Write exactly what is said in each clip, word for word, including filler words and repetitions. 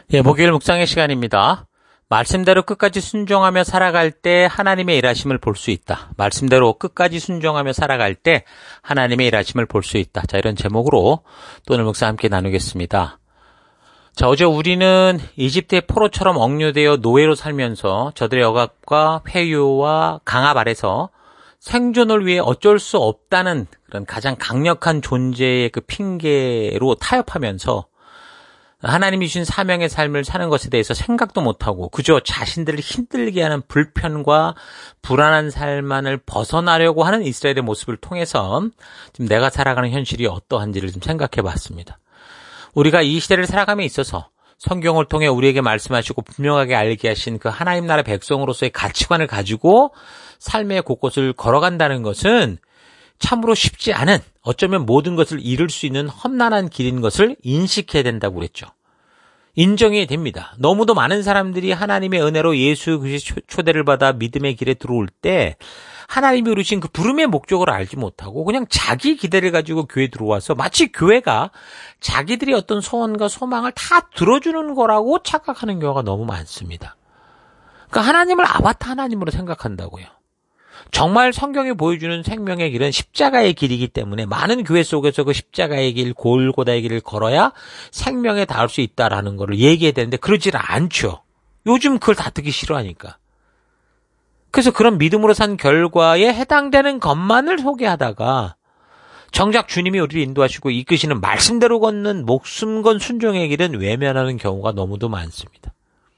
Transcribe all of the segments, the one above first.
예, 목요일 묵상의 시간입니다. 말씀대로 끝까지 순종하며 살아갈 때 하나님의 일하심을 볼 수 있다. 말씀대로 끝까지 순종하며 살아갈 때 하나님의 일하심을 볼 수 있다. 자, 이런 제목으로 또 오늘 묵상 함께 나누겠습니다. 자, 어제 우리는 이집트의 포로처럼 억류되어 노예로 살면서 저들의 억압과 회유와 강압 아래서 생존을 위해 어쩔 수 없다는 그런 가장 강력한 존재의 그 핑계로 타협하면서 하나님이 주신 사명의 삶을 사는 것에 대해서 생각도 못하고 그저 자신들을 힘들게 하는 불편과 불안한 삶만을 벗어나려고 하는 이스라엘의 모습을 통해서 지금 내가 살아가는 현실이 어떠한지를 좀 생각해 봤습니다. 우리가 이 시대를 살아감에 있어서 성경을 통해 우리에게 말씀하시고 분명하게 알게 하신 그 하나님 나라 백성으로서의 가치관을 가지고 삶의 곳곳을 걸어간다는 것은 참으로 쉽지 않은, 어쩌면 모든 것을 이룰 수 있는 험난한 길인 것을 인식해야 된다고 그랬죠. 인정이 됩니다. 너무도 많은 사람들이 하나님의 은혜로 예수 그리스도의 초대를 받아 믿음의 길에 들어올 때 하나님이 이루신 그 부름의 목적을 알지 못하고 그냥 자기 기대를 가지고 교회에 들어와서 마치 교회가 자기들이 어떤 소원과 소망을 다 들어주는 거라고 착각하는 경우가 너무 많습니다. 그러니까 하나님을 아바타 하나님으로 생각한다고요. 정말 성경이 보여주는 생명의 길은 십자가의 길이기 때문에 많은 교회 속에서 그 십자가의 길, 골고다의 길을 걸어야 생명에 닿을 수 있다라는 것을 얘기해야 되는데 그러질 않죠. 요즘 그걸 다 듣기 싫어하니까. 그래서 그런 믿음으로 산 결과에 해당되는 것만을 소개하다가 정작 주님이 우리를 인도하시고 이끄시는 말씀대로 걷는 목숨 건 순종의 길은 외면하는 경우가 너무도 많습니다.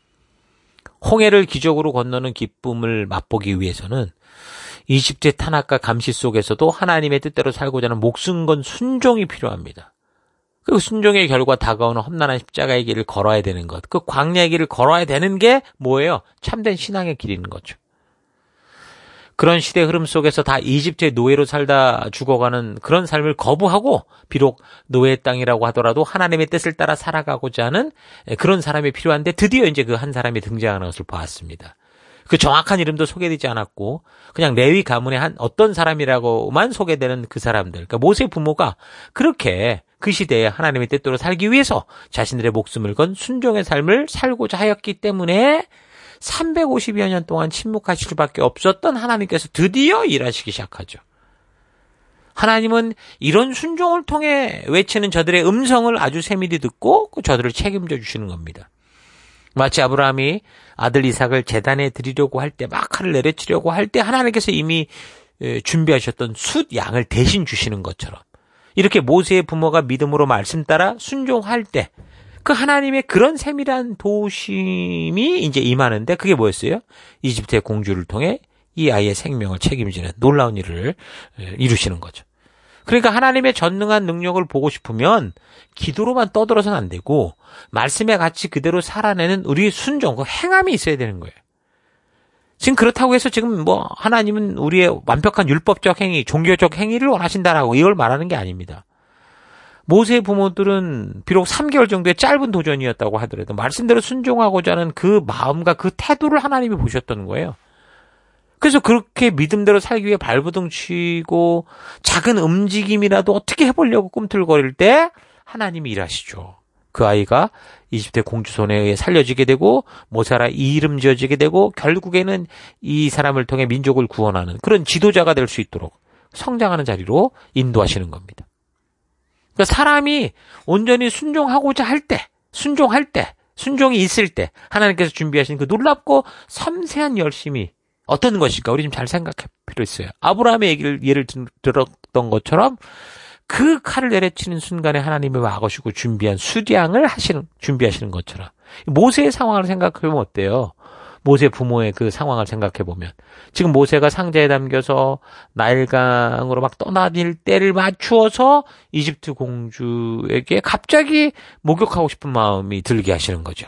홍해를 기적으로 건너는 기쁨을 맛보기 위해서는 이집트의 탄압과 감시 속에서도 하나님의 뜻대로 살고자 하는 목숨 건 순종이 필요합니다. 그 순종의 결과 다가오는 험난한 십자가의 길을 걸어야 되는 것, 그 광야의 길을 걸어야 되는 게 뭐예요? 참된 신앙의 길인 거죠. 그런 시대 흐름 속에서 다 이집트의 노예로 살다 죽어가는 그런 삶을 거부하고 비록 노예의 땅이라고 하더라도 하나님의 뜻을 따라 살아가고자 하는 그런 사람이 필요한데 드디어 이제 그 한 사람이 등장하는 것을 보았습니다. 그 정확한 이름도 소개되지 않았고 그냥 레위 가문의 한 어떤 사람이라고만 소개되는 그 사람들, 그러니까 모세 부모가 그렇게 그 시대에 하나님의 뜻대로 살기 위해서 자신들의 목숨을 건 순종의 삶을 살고자 하였기 때문에 삼백오십여 년 동안 침묵하실 수밖에 없었던 하나님께서 드디어 일하시기 시작하죠. 하나님은 이런 순종을 통해 외치는 저들의 음성을 아주 세밀히 듣고 저들을 책임져 주시는 겁니다. 마치 아브라함이 아들 이삭을 제단에 드리려고 할 때, 막 칼을 내려치려고 할 때 하나님께서 이미 준비하셨던 숫 양을 대신 주시는 것처럼 이렇게 모세의 부모가 믿음으로 말씀 따라 순종할 때 그 하나님의 그런 세밀한 도우심이 이제 임하는데 그게 뭐였어요? 이집트의 공주를 통해 이 아이의 생명을 책임지는 놀라운 일을 이루시는 거죠. 그러니까 하나님의 전능한 능력을 보고 싶으면 기도로만 떠들어서는 안 되고 말씀의 가치 그대로 살아내는 우리의 순종, 그 행함이 있어야 되는 거예요. 지금 그렇다고 해서 지금 뭐 하나님은 우리의 완벽한 율법적 행위, 종교적 행위를 원하신다라고 이걸 말하는 게 아닙니다. 모세의 부모들은 비록 삼 개월 정도의 짧은 도전이었다고 하더라도 말씀대로 순종하고자 하는 그 마음과 그 태도를 하나님이 보셨던 거예요. 그래서 그렇게 믿음대로 살기 위해 발버둥 치고 작은 움직임이라도 어떻게 해보려고 꿈틀거릴 때 하나님이 일하시죠. 그 아이가 이집트의 공주 손에 의해 살려지게 되고 모세라 이름 지어지게 되고 결국에는 이 사람을 통해 민족을 구원하는 그런 지도자가 될 수 있도록 성장하는 자리로 인도하시는 겁니다. 그러니까 사람이 온전히 순종하고자 할 때, 순종할 때, 순종이 있을 때 하나님께서 준비하신 그 놀랍고 섬세한 열심이 어떤 것일까? 우리 좀 잘 생각할 필요 있어요. 아브라함의 얘기를, 예를 들었던 것처럼 그 칼을 내려치는 순간에 하나님이 와가시고 준비한 수량을 하시는, 준비하시는 것처럼. 모세의 상황을 생각해보면 어때요? 모세 부모의 그 상황을 생각해보면. 지금 모세가 상자에 담겨서 나일강으로 막 떠나들 때를 맞추어서 이집트 공주에게 갑자기 목욕하고 싶은 마음이 들게 하시는 거죠.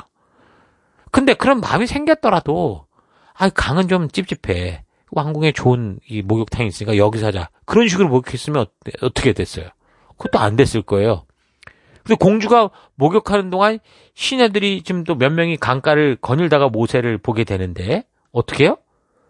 근데 그런 마음이 생겼더라도 아, 강은 좀 찝찝해. 왕궁에 좋은 이 목욕탕이 있으니까 여기서 하자. 그런 식으로 목욕했으면 어때, 어떻게 됐어요? 그것도 안 됐을 거예요. 근데 공주가 목욕하는 동안 시내들이 지금 또 몇 명이 강가를 거닐다가 모세를 보게 되는데 어떻게 해요?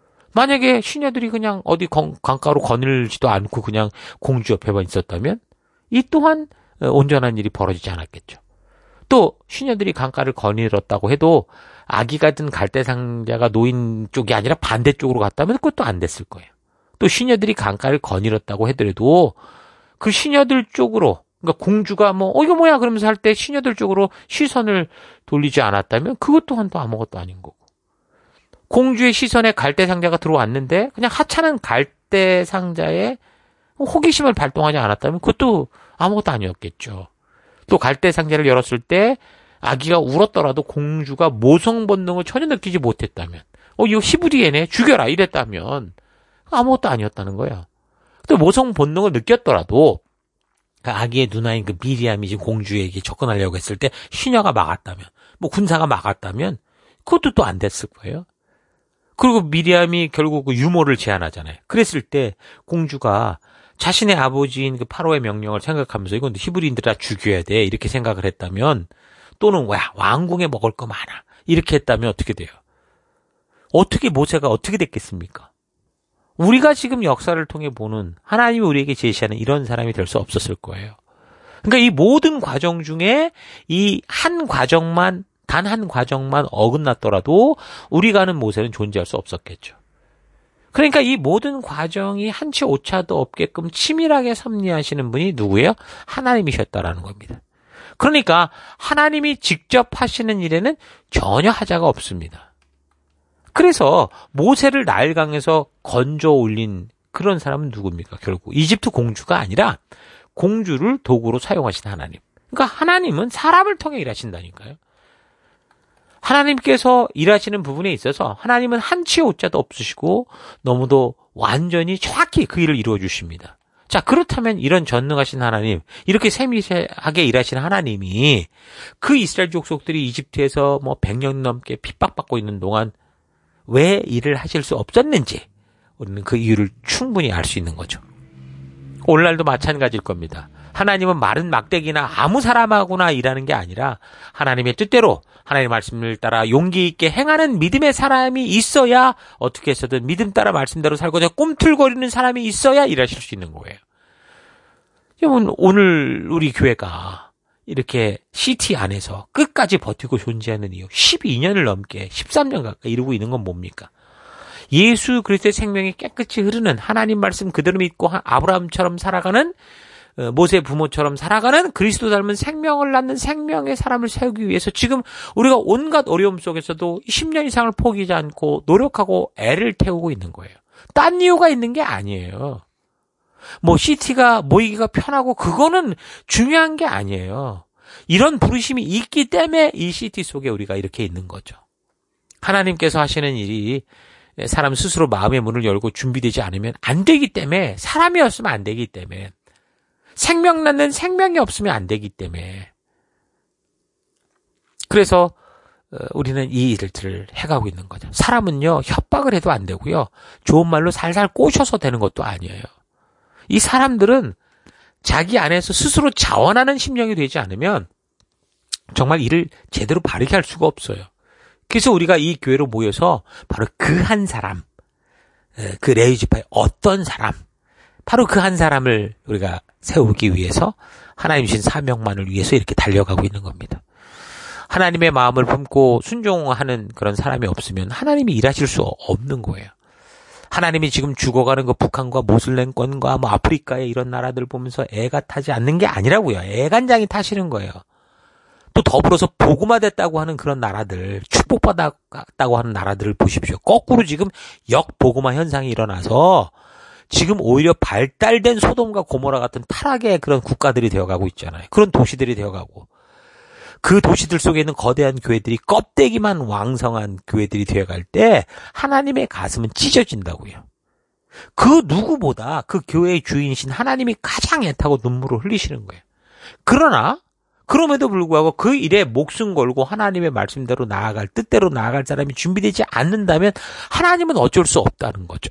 만약에 시내들이 그냥 어디 강가로 거닐지도 않고 그냥 공주 옆에만 있었다면 이 또한 온전한 일이 벌어지지 않았겠죠. 또 시녀들이 강가를 거닐었다고 해도 아기가 든 갈대상자가 노인 쪽이 아니라 반대쪽으로 갔다면 그것도 안 됐을 거예요. 또 시녀들이 강가를 거닐었다고 하더라도 그 시녀들 쪽으로, 그러니까 공주가 뭐 어 이거 뭐야 그러면서 할 때 시녀들 쪽으로 시선을 돌리지 않았다면 그것 또한 또 아무것도 아닌 거고, 공주의 시선에 갈대상자가 들어왔는데 그냥 하찮은 갈대상자에 호기심을 발동하지 않았다면 그것도 아무것도 아니었겠죠. 또 갈대상자를 열었을 때 아기가 울었더라도 공주가 모성 본능을 전혀 느끼지 못했다면, 어 이거 히브리애네 죽여라 이랬다면 아무것도 아니었다는 거예요. 또 모성 본능을 느꼈더라도 그 아기의 누나인 그 미리암이 지금 공주에게 접근하려고 했을 때 시녀가 막았다면, 뭐 군사가 막았다면 그것도 또 안 됐을 거예요. 그리고 미리암이 결국 그 유모를 제안하잖아요. 그랬을 때 공주가 자신의 아버지인 그 파로의 명령을 생각하면서 이건 히브리인들 다 죽여야 돼 이렇게 생각을 했다면, 또는 와 왕궁에 먹을 거 많아 이렇게 했다면 어떻게 돼요? 어떻게 모세가 어떻게 됐겠습니까? 우리가 지금 역사를 통해 보는 하나님이 우리에게 제시하는 이런 사람이 될 수 없었을 거예요. 그러니까 이 모든 과정 중에 이 한 과정만, 단 한 과정만 어긋났더라도 우리가 아는 모세는 존재할 수 없었겠죠. 그러니까 이 모든 과정이 한치 오차도 없게끔 치밀하게 섭리하시는 분이 누구예요? 하나님이셨다라는 겁니다. 그러니까 하나님이 직접 하시는 일에는 전혀 하자가 없습니다. 그래서 모세를 나일강에서 건져 올린 그런 사람은 누굽니까? 결국 이집트 공주가 아니라 공주를 도구로 사용하신 하나님. 그러니까 하나님은 사람을 통해 일하신다니까요. 하나님께서 일하시는 부분에 있어서 하나님은 한치 오차도 없으시고 너무도 완전히 정확히 그 일을 이루어 주십니다. 자, 그렇다면 이런 전능하신 하나님, 이렇게 세밀하게 일하시는 하나님이 그 이스라엘 족속들이 이집트에서 뭐 백 년 넘게 핍박받고 있는 동안 왜 일을 하실 수 없었는지 우리는 그 이유를 충분히 알 수 있는 거죠. 오늘날도 마찬가지일 겁니다. 하나님은 마른 막대기나 아무 사람하고나 일하는 게 아니라 하나님의 뜻대로 하나님의 말씀을 따라 용기 있게 행하는 믿음의 사람이 있어야, 어떻게 해서든 믿음 따라 말씀대로 살고자 꿈틀거리는 사람이 있어야 일하실 수 있는 거예요. 여러분, 오늘 우리 교회가 이렇게 시티 안에서 끝까지 버티고 존재하는 이유, 십이 년을 넘게 십삼 년 가까이 이루고 있는 건 뭡니까? 예수 그리스도의 생명이 깨끗이 흐르는 하나님 말씀 그대로 믿고 아브라함처럼 살아가는, 모세 부모처럼 살아가는 그리스도 닮은 생명을 낳는 생명의 사람을 세우기 위해서 지금 우리가 온갖 어려움 속에서도 십 년 이상을 포기하지 않고 노력하고 애를 태우고 있는 거예요. 딴 이유가 있는 게 아니에요. 뭐 시티가 모이기가 편하고 그거는 중요한 게 아니에요. 이런 부르심이 있기 때문에 이 시티 속에 우리가 이렇게 있는 거죠. 하나님께서 하시는 일이 사람 스스로 마음의 문을 열고 준비되지 않으면 안 되기 때문에, 사람이었으면 안 되기 때문에, 생명 낳는 생명이 없으면 안 되기 때문에, 그래서 우리는 이 일들을 해가고 있는 거죠. 사람은요, 협박을 해도 안 되고요, 좋은 말로 살살 꼬셔서 되는 것도 아니에요. 이 사람들은 자기 안에서 스스로 자원하는 심령이 되지 않으면 정말 일을 제대로 바르게 할 수가 없어요. 그래서 우리가 이 교회로 모여서 바로 그 한 사람, 그 레위지파의 어떤 사람, 바로 그 한 사람을 우리가 세우기 위해서 하나님 주신 사명만을 위해서 이렇게 달려가고 있는 겁니다. 하나님의 마음을 품고 순종하는 그런 사람이 없으면 하나님이 일하실 수 없는 거예요. 하나님이 지금 죽어가는 그 북한과 모슬렘권과 뭐 아프리카의 이런 나라들 보면서 애가 타지 않는 게 아니라고요. 애간장이 타시는 거예요. 또 더불어서 복음화됐다고 하는 그런 나라들, 축복받았다고 하는 나라들을 보십시오. 거꾸로 지금 역복음화 현상이 일어나서 지금 오히려 발달된 소돔과 고모라 같은 타락의 그런 국가들이 되어가고 있잖아요. 그런 도시들이 되어가고, 그 도시들 속에 있는 거대한 교회들이 껍데기만 왕성한 교회들이 되어갈 때 하나님의 가슴은 찢어진다고요. 그 누구보다 그 교회의 주인이신 하나님이 가장 애타고 눈물을 흘리시는 거예요. 그러나 그럼에도 불구하고 그 일에 목숨 걸고 하나님의 말씀대로 나아갈, 뜻대로 나아갈 사람이 준비되지 않는다면 하나님은 어쩔 수 없다는 거죠.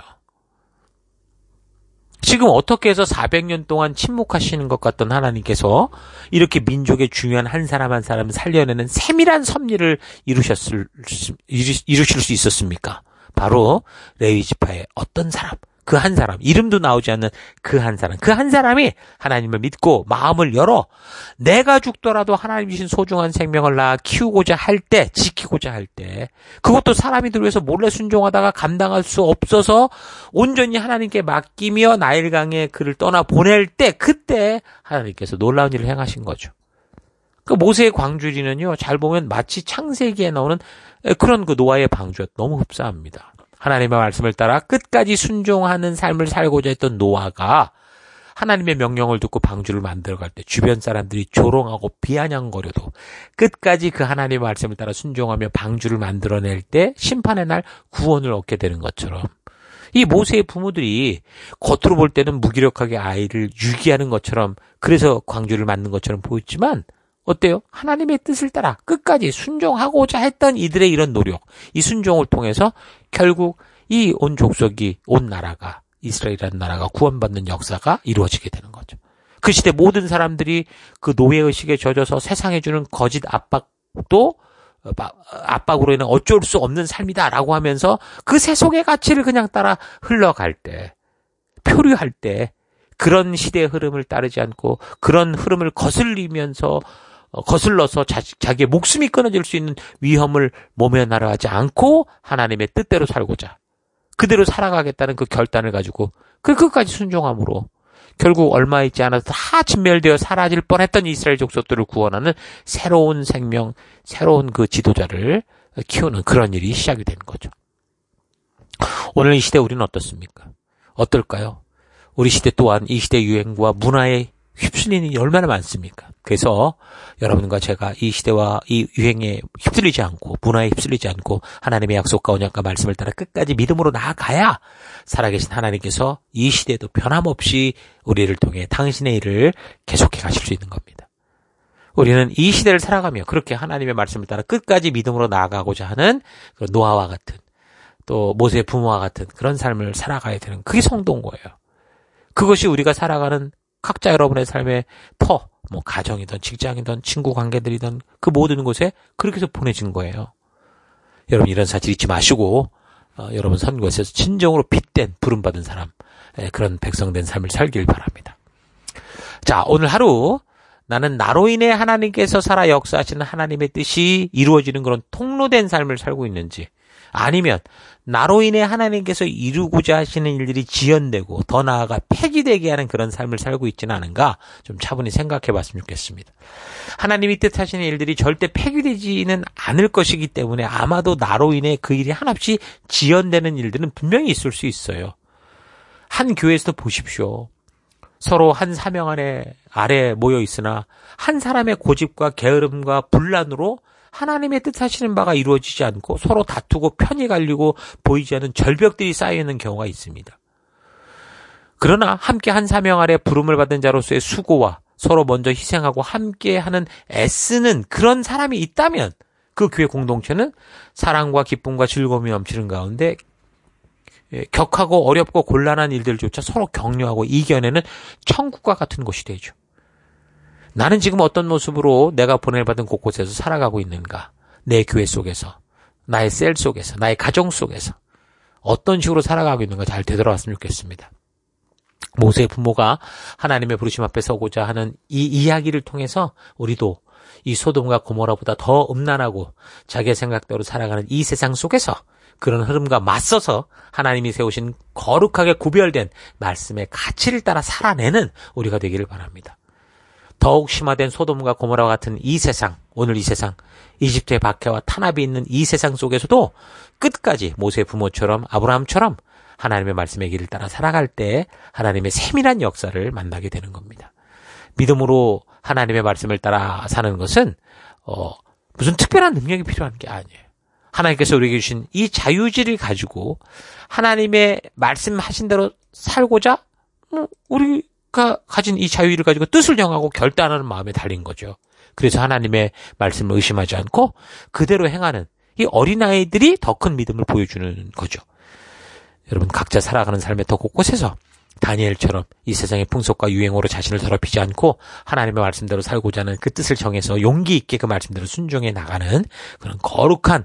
지금 어떻게 해서 사백 년 동안 침묵하시는 것 같던 하나님께서 이렇게 민족의 중요한 한 사람 한 사람을 살려내는 세밀한 섭리를 이루셨을, 이루실 수 있었습니까? 바로 레위 지파의 어떤 사람, 그 한 사람, 이름도 나오지 않는 그 한 사람, 그 한 사람이 하나님을 믿고 마음을 열어 내가 죽더라도 하나님 주신 소중한 생명을 낳아 키우고자 할 때, 지키고자 할 때, 그것도 사람이들 위해서 몰래 순종하다가 감당할 수 없어서 온전히 하나님께 맡기며 나일강에 그를 떠나 보낼 때, 그때 하나님께서 놀라운 일을 행하신 거죠. 그 모세의 광주리는요, 잘 보면 마치 창세기에 나오는 그런 그 노아의 방주와 너무 흡사합니다. 하나님의 말씀을 따라 끝까지 순종하는 삶을 살고자 했던 노아가 하나님의 명령을 듣고 방주를 만들어갈 때 주변 사람들이 조롱하고 비아냥거려도 끝까지 그 하나님의 말씀을 따라 순종하며 방주를 만들어낼 때 심판의 날 구원을 얻게 되는 것처럼, 이 모세의 부모들이 겉으로 볼 때는 무기력하게 아이를 유기하는 것처럼, 그래서 광주를 만든 것처럼 보였지만 어때요? 하나님의 뜻을 따라 끝까지 순종하고자 했던 이들의 이런 노력, 이 순종을 통해서 결국 이 온 족속이, 온 나라가, 이스라엘이라는 나라가 구원받는 역사가 이루어지게 되는 거죠. 그 시대 모든 사람들이 그 노예의식에 젖어서 세상에 주는 거짓 압박도 압박으로 인해 어쩔 수 없는 삶이다라고 하면서 그 세속의 가치를 그냥 따라 흘러갈 때, 표류할 때, 그런 시대의 흐름을 따르지 않고 그런 흐름을 거슬리면서 거슬러서 자, 자기의 목숨이 끊어질 수 있는 위험을 모면하려 하지 않고 하나님의 뜻대로 살고자, 그대로 살아가겠다는 그 결단을 가지고 그 끝까지 순종함으로 결국 얼마 있지 않아서 다 진멸되어 사라질 뻔했던 이스라엘 족속들을 구원하는 새로운 생명, 새로운 그 지도자를 키우는 그런 일이 시작이 되는 거죠. 오늘 이 시대 우리는 어떻습니까? 어떨까요? 우리 시대 또한 이 시대 유행과 문화에 휩쓸리는 일이 얼마나 많습니까? 그래서 여러분과 제가 이 시대와 이 유행에 휩쓸리지 않고, 문화에 휩쓸리지 않고 하나님의 약속과 언약과 말씀을 따라 끝까지 믿음으로 나아가야 살아계신 하나님께서 이 시대도 변함없이 우리를 통해 당신의 일을 계속해 가실 수 있는 겁니다. 우리는 이 시대를 살아가며 그렇게 하나님의 말씀을 따라 끝까지 믿음으로 나아가고자 하는 노아와 같은, 또 모세의 부모와 같은 그런 삶을 살아가야 되는, 그게 성도인 거예요. 그것이 우리가 살아가는 각자 여러분의 삶의 터, 뭐 가정이든 직장이든 친구 관계들이든 그 모든 곳에 그렇게 해서 보내진 거예요. 여러분 이런 사실 잊지 마시고 어, 여러분 선거에서 진정으로 빚된 부름받은 사람, 예, 그런 백성된 삶을 살길 바랍니다. 자, 오늘 하루 나는 나로 인해 하나님께서 살아 역사하시는 하나님의 뜻이 이루어지는 그런 통로된 삶을 살고 있는지, 아니면 나로 인해 하나님께서 이루고자 하시는 일들이 지연되고 더 나아가 폐기되게 하는 그런 삶을 살고 있지는 않은가 좀 차분히 생각해 봤으면 좋겠습니다. 하나님이 뜻하시는 일들이 절대 폐기되지는 않을 것이기 때문에 아마도 나로 인해 그 일이 한없이 지연되는 일들은 분명히 있을 수 있어요. 한 교회에서도 보십시오. 서로 한 사명 아래, 아래 모여 있으나 한 사람의 고집과 게으름과 분란으로 하나님의 뜻하시는 바가 이루어지지 않고 서로 다투고 편이 갈리고 보이지 않는 절벽들이 쌓여있는 경우가 있습니다. 그러나 함께 한 사명 아래 부름을 받은 자로서의 수고와 서로 먼저 희생하고 함께하는 애쓰는 그런 사람이 있다면 그 교회 공동체는 사랑과 기쁨과 즐거움이 넘치는 가운데 격하고 어렵고 곤란한 일들조차 서로 격려하고 이겨내는 천국과 같은 곳이 되죠. 나는 지금 어떤 모습으로 내가 보낼받은 곳곳에서 살아가고 있는가? 내 교회 속에서, 나의 셀 속에서, 나의 가정 속에서 어떤 식으로 살아가고 있는가 잘 되돌아왔으면 좋겠습니다. 모세의 부모가 하나님의 부르심 앞에 서고자 하는 이 이야기를 통해서 우리도 이 소돔과 고모라보다 더 음란하고 자기의 생각대로 살아가는 이 세상 속에서 그런 흐름과 맞서서 하나님이 세우신 거룩하게 구별된 말씀의 가치를 따라 살아내는 우리가 되기를 바랍니다. 더욱 심화된 소돔과 고모라와 같은 이 세상, 오늘 이 세상, 이집트의 박해와 탄압이 있는 이 세상 속에서도 끝까지 모세의 부모처럼 아브라함처럼 하나님의 말씀의 길을 따라 살아갈 때 하나님의 세밀한 역사를 만나게 되는 겁니다. 믿음으로 하나님의 말씀을 따라 사는 것은 어, 무슨 특별한 능력이 필요한 게 아니에요. 하나님께서 우리에게 주신 이 자유의지를 가지고 하나님의 말씀하신 대로 살고자 뭐 우리가 가진 이 자유의지를 가지고 뜻을 정하고 결단하는 마음에 달린 거죠. 그래서 하나님의 말씀을 의심하지 않고 그대로 행하는 이 어린아이들이 더 큰 믿음을 보여주는 거죠. 여러분 각자 살아가는 삶의 더 곳곳에서 다니엘처럼 이 세상의 풍속과 유행으로 자신을 더럽히지 않고 하나님의 말씀대로 살고자 하는 그 뜻을 정해서 용기 있게 그 말씀대로 순종해 나가는 그런 거룩한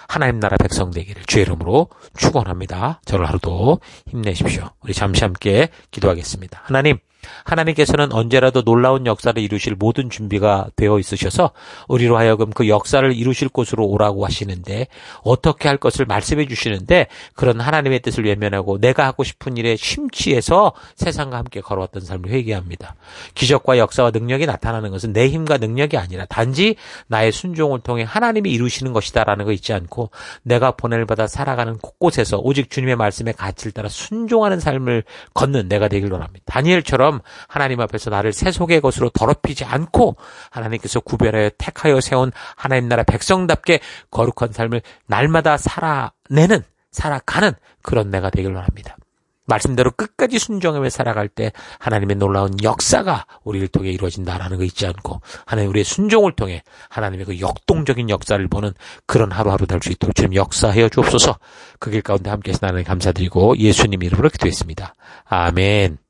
하나님 나라 백성 되기를 주의 이름으로 축원합니다. 저를 하루도 힘내십시오. 우리 잠시 함께 기도하겠습니다. 하나님, 하나님께서는 언제라도 놀라운 역사를 이루실 모든 준비가 되어 있으셔서 우리로 하여금 그 역사를 이루실 곳으로 오라고 하시는데 어떻게 할 것을 말씀해 주시는데 그런 하나님의 뜻을 외면하고 내가 하고 싶은 일에 심취해서 세상과 함께 걸어왔던 삶을 회개합니다. 기적과 역사와 능력이 나타나는 것은 내 힘과 능력이 아니라 단지 나의 순종을 통해 하나님이 이루시는 것이다라는 거 잊지 않고 내가 보냄을 받아 살아가는 곳곳에서 오직 주님의 말씀의 가치를 따라 순종하는 삶을 걷는 내가 되길 원합니다. 다니엘처럼 하나님 앞에서 나를 세속의 것으로 더럽히지 않고 하나님께서 구별하여 택하여 세운 하나님 나라 백성답게 거룩한 삶을 날마다 살아내는, 살아가는 그런 내가 되길 원합니다. 말씀대로 끝까지 순종하며 살아갈 때 하나님의 놀라운 역사가 우리를 통해 이루어진다라는 거 잊지 않고 하나님 우리의 순종을 통해 하나님의 그 역동적인 역사를 보는 그런 하루하루 될 수 있도록 주님 역사하여 주옵소서. 그 길 가운데 함께 하신 하나님 감사드리고 예수님 이름으로 기도했습니다. 아멘.